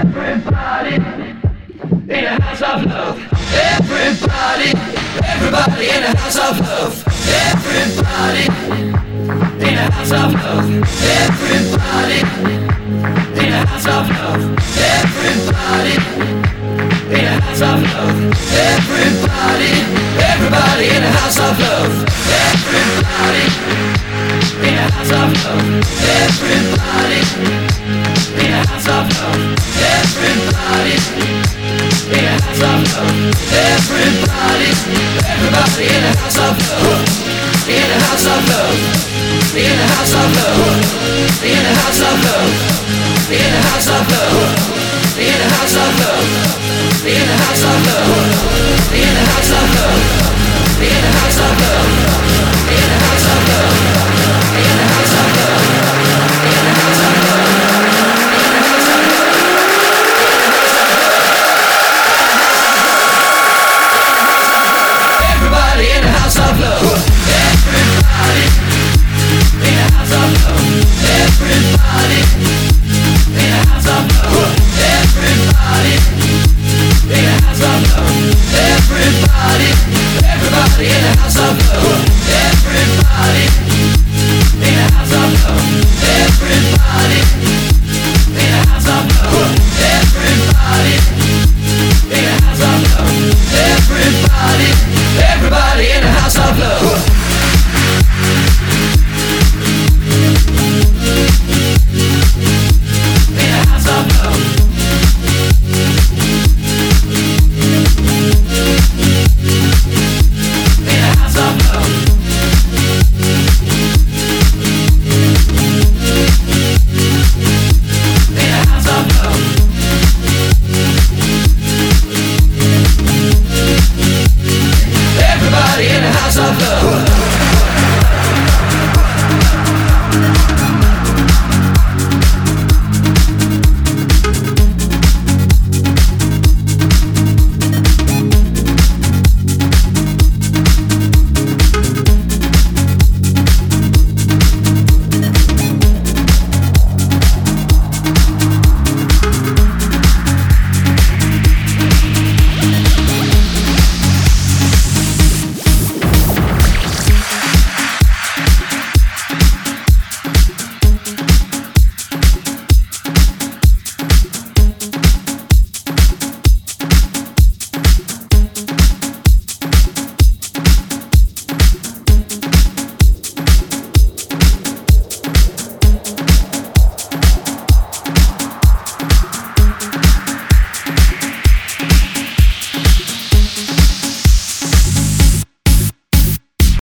Everybody in a house of love. Everybody, everybody in a house of love. Everybody in a house of love. Everybody in a house of love. Everybody in a house of love. Everybody, everybody in a house of love. Everybody in a house of love. Everybody in a house of love. Everybody in a house of love. Everybody, everybody in a house of love. In a house of love. In a house of love. In a house of love. In a house of love. In a house of love. In a house of love. In a house of love. In a house of love.